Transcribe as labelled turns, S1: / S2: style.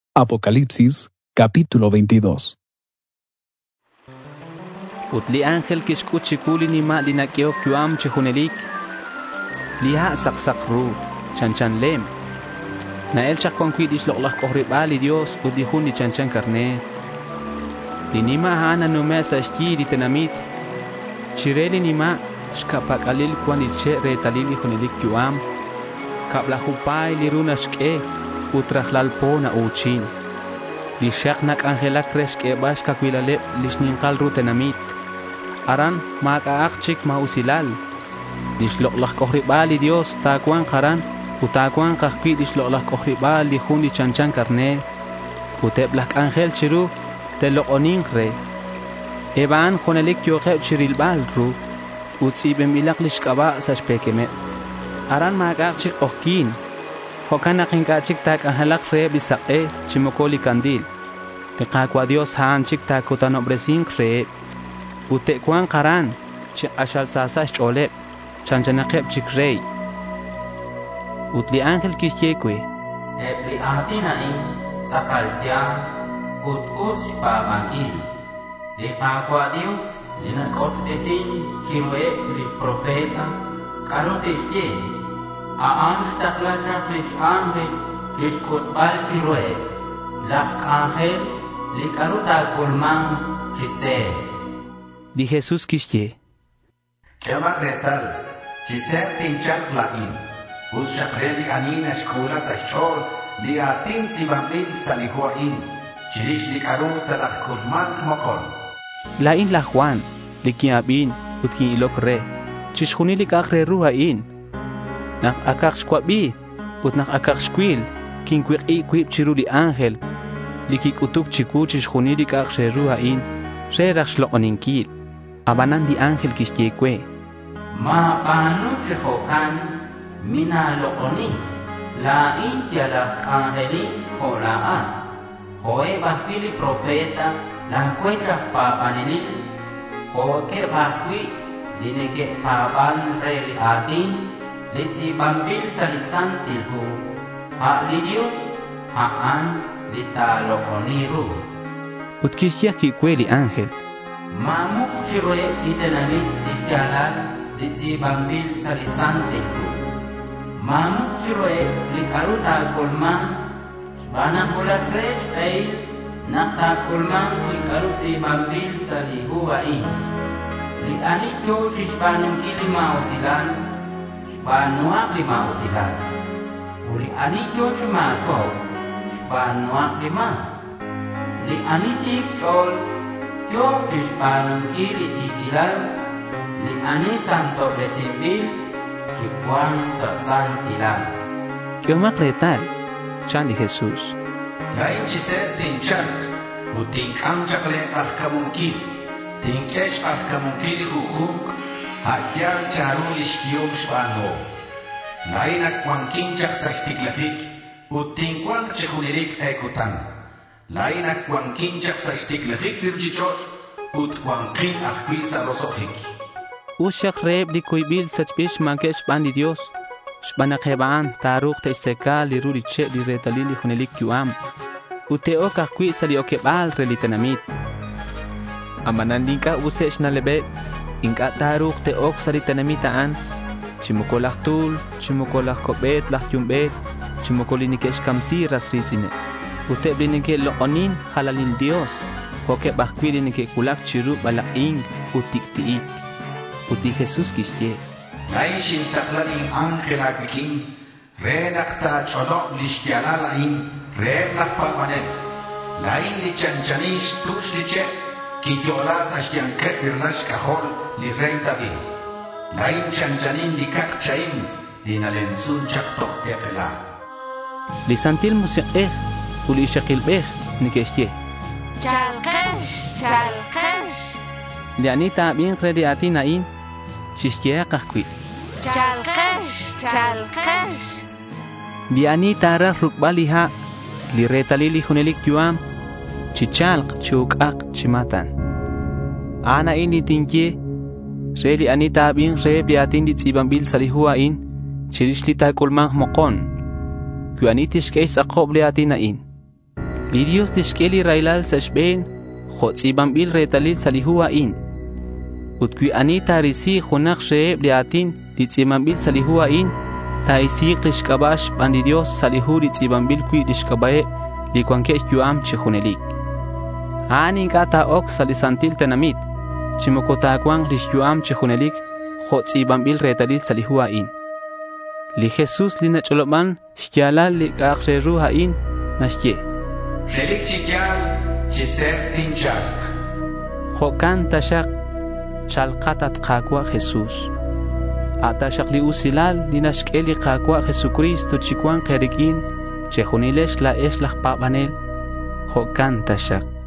S1: Apocalipsis, capítulo 22.
S2: Utli ángel kishkuchikuli ni ma linakyo kyuam chihunelik liha saksakru chanchan lem na el chakwankwid isloklak kohribali Dios udihun ni chanchan karne linima hana numesa shki di tenamit chireli nima shkapak alil kwan ilche retalili hunelik kyuam kabla hupay liruna shke utrahlalpo na uchin lishak nak angelak reske bash kakwilale lishninkal rutenamit aran makaakchik mausilal dishloklak kohribali Dios takuan karan utakuan kakwi dishloklak kohribali huni chanchan karne uteblak angel chiru telokonin re eban honelik yoke chirilbal ru utsibem ilak lishkaba sashpekeme aran makaakchik ohkin hokanakin kachik tak angelak re bisake chimokoli kandil tekakwa Dios hanchik takutanopresin re ute kwan karan chik ashal sasash chole chanchanakep chik rey utli ángel kishkekwe
S3: Epli atina in sakaltia utkus pa magil de pakwa Dios linakot desin chirwe li profeta karutishke aan shtakla chaklish ángel kishkut bal chirwe lak ángel li karuta kulman chise
S2: di Jesús kishke
S4: Kema retal, chiser tinchak lain, ushakreli anina shkula sa chor, li atin si bambil sa lihuain, chilish li karuta la kuzmant mokon.
S2: lain la Juan likiabin utkin ilok re chishkuni likakre ruhain nak akak shkwabi ut nak akak shkwil kinkwik ikwip chiru li ángel likikutuk chiku chishkuni likakre ruhain re rakshlooninkil abanan di ángel kishkekwe
S3: ma panu chehokan mina lokoni la intia la angeli holaan hoe bahili profeta la kwecha papanili hoke bahwi lineke papan reli atin litsi bambil salisantil hu ha lidios haan lita lokoni ru
S2: utkishya kikwe li ángel
S3: Mamuk chirwe itenamit disjalan litsi bambil salisante ku. Mamuk chirwe likaruta kulman shbana kulat resh ay nakta kulman likarutsi bambil salihuain. Li anikyo chishbanung kilima usilan shbanuak lima usilan. Uli anikyo chimako shbanuak lima. Li anitik shol Yo chispan kiri tikilan li ani santo resibil chikwan sasantilan.
S2: kiomak retal chan di Jesús
S4: Lain chiser tinchak, uting kamchakle ahkamunki, tinkesh ahkamunkili hukuk, hajar charulish kiyom shbano. Lain akwankinchak sashtiklapik, uting kwang chekunirik ekutan. Lain akwang kinchak sa istiklahik limchichot, ut kwang kin akwi sa rosohik.
S2: usyak reb li kuibil sachpish mankesh bandi Dios shbanakheban taruk te seka li ruliche li retalili hunelik yuam uteo kakwi sa li okebal relitenamit amanan dinka usesh na lebe inka taruk te ok sa litenamitaan chimukolak tul chimukolak kobet lak yumbet chimukolinikesh kamsi rasritzine ute blinike loonin halalin Dios hoke bakwilinike kulak chiru balaing utiktiik uti Jesús kishke
S4: Lain shintaklaling angel agwikin, renakta cholok lishkialalain, renakpa manet. Lain li chanchanish tush liche, kitiola sa shyanket birlash kahol li rey David. Lain chanchanin li kakchaim, li nalensun chaktok epela.
S2: li santil musiqeh uli shakilbeh nikeshke
S5: Chalkesh
S2: li anita bien kredi atinain chishke kakwi
S5: Chalkesh
S2: li anita ra rukbaliha li retalili hunelik yuam chichalq chukak chimatan ana ini tinkie re li anita bien re li atin li tzibambil salihuain chirishli ta kulman mokon Kuanitish kay sa koble atinain. Li Dios tishkeli railal sa shben, khotsi bambil retalil salihua in. Utkwi anita risi khunak sheeb liatin, litzimambil salihua in, taisik lishkabash bandi Dios salihu litzimambil kwi lishkabae, likwanke yuam chihunelik. Ani kata ok salisantil tenamit, chimokotakwang lishyuam chihunelik, khotsi bambil retalil salihua in. Li Jesus li nacholoban, shkyalal li kakreruha in, nashye.
S4: Relik chikyal, chiser tinchak.
S2: Hokan tashak, chalkatat kakwa Jesus. Atashak li usilal, li nashkeli kakwa Jesucristo chikwan kerikin, chehunilesh la esh la papanel, hokan tashak.